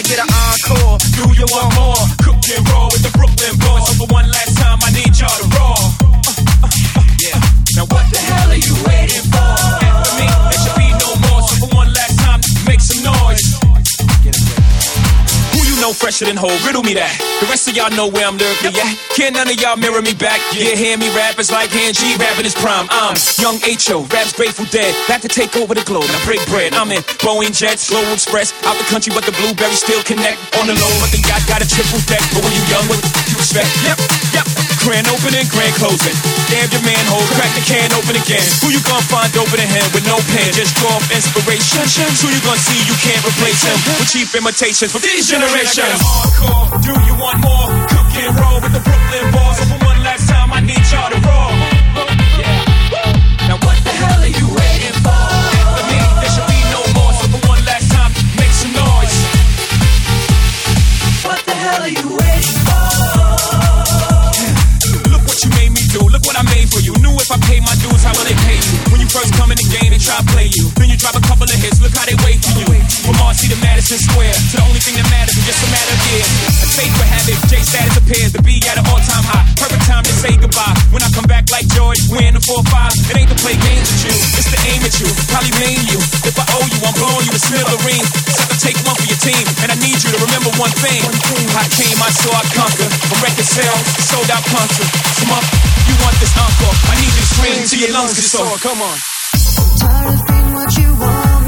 I get an encore? Do you want more? Cook and roll with the Brooklyn boys. So for one last time, I need y'all to roll. Yeah. Now what the hell are you waiting for? After me, there should be no more. So for one last time, make some noise. Who you know fresher than whole? Riddle me that. The rest of y'all know where I'm lyrically at. Can't none of y'all mirror me back. Yeah, hear me rap, it's like Han G rapping his prime. I'm Young H.O., raps Grateful Dead. Back to take over the globe, now break bread. I'm in Boeing Jets, Global Express. Out the country, but the blueberries still connect. On the low, but the yacht got a triple deck. But when you young, what you expect? Yep. Grand opening, grand closing. Damn your manhole, crack the can open again. Who you gonna find open in him with no pen? Just draw up inspiration. Who you gonna see you can't replace him with cheap imitations from these generations. Hardcore, do you want more? Cook and roll with the Brooklyn boys. So for one last time, I need y'all to roll. Yeah. Now what the hell are you waiting for? After me, there should be no more. So for one last time, make some noise. What the hell are you waiting for? Look what you made me do. Look what I made for you. Knew if I pay my dues, how will they pay you? When you first come in the game, they try to play you. Then you drop a couple of hits. Look how they wait for you. From Marcy to Madison Square, to the only thing that matters is just a matter of years. A safer habit, J status appears to be at an all-time high. Perfect time to say goodbye. When I come back like George, wearing the 4-5, it ain't to play games with you, it's to aim at you, probably maim you. If I owe you, I'm blowing you to smithereens. Except to take one for your team, and I need you to remember one thing. I came, I saw, I conquered. From record sales, sold out concert. Come on, you want this encore? I need you to scream till your lungs get sore. Come on. I'm tired of being what you want.